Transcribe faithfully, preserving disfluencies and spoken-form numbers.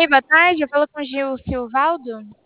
Oi, boa tarde, eu falo com o Gil Silvaldo?